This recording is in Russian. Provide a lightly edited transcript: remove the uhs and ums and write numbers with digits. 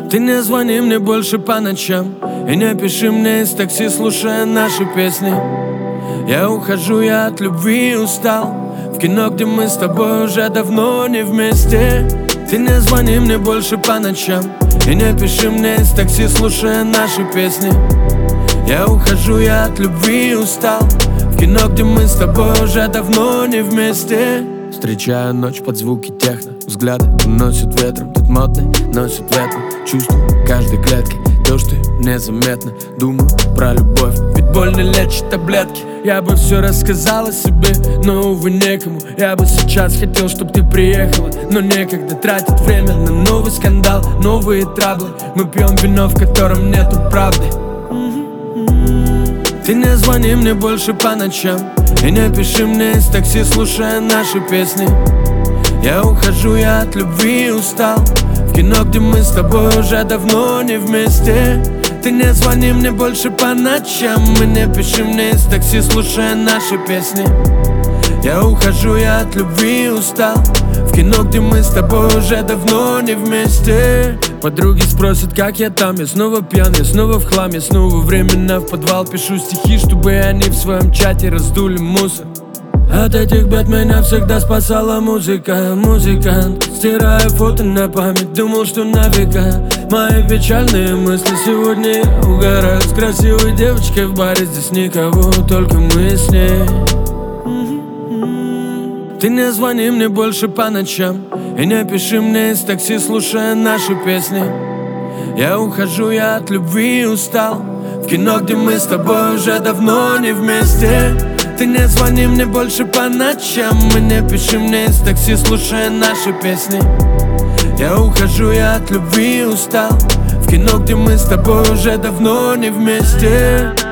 Ты не звони мне больше по ночам и не пиши мне из такси, слушая наши песни. Я ухожу, я от любви устал, в кино, где мы с тобой уже давно не вместе. Ты не звони мне больше по ночам и не пиши мне из такси, слушая наши песни. Я ухожу, я от любви устал, в кино, где мы с тобой уже давно не вместе. Встречаю ночь под звуки техно, взгляды уносят ветром, тут модный носит ветром. Чувствую каждой клеткой то, что незаметно. Думаю про любовь, ведь боль не лечит таблетки. Я бы все рассказал о себе, но, увы, некому. Я бы сейчас хотел, чтоб ты приехала, но некогда тратить время на новый скандал, новые траблы. Мы пьем вино, в котором нету правды. Ты не звони мне больше по ночам и не пиши мне из такси, слушая наши песни. Я ухожу, я от любви устал, в кино, где мы с тобой уже давно не вместе. Ты не звони мне больше по ночам и не пиши мне из такси, слушая наши песни. Я ухожу, я от любви устал, в кино, где мы с тобой уже давно не вместе. Подруги спросят, как я там, я снова пьян, я снова в хлам, я снова временно в подвал пишу стихи, чтобы они в своем чате раздули мусор. От этих бед меня всегда спасала музыка. Музыкант, стираю фото на память, думал, что на века. Мои печальные мысли сегодня я угораю с красивой девочкой в баре, здесь никого, только мы с ней. Ты не звони мне больше по ночам и не пиши мне из такси, слушая наши песни. Я ухожу, я от любви устал, в кино, где мы с тобой уже давно не вместе. Ты не звони мне больше по ночам и не пиши мне из такси, слушая наши песни. Я ухожу, я от любви устал, в кино, где мы с тобой уже давно не вместе.